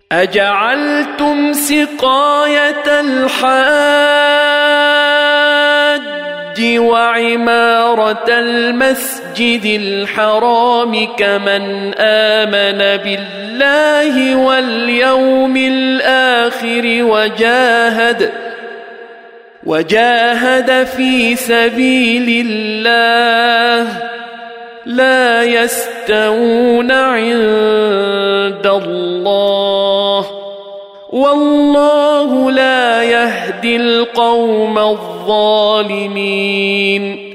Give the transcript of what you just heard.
أجعلتم سقاية الحاج وعمارة المسجد الحرام كمن آمن بالله واليوم الآخر وجاهد في سبيل الله لا يستوون عند الله والله لا يهدي القوم الظالمين.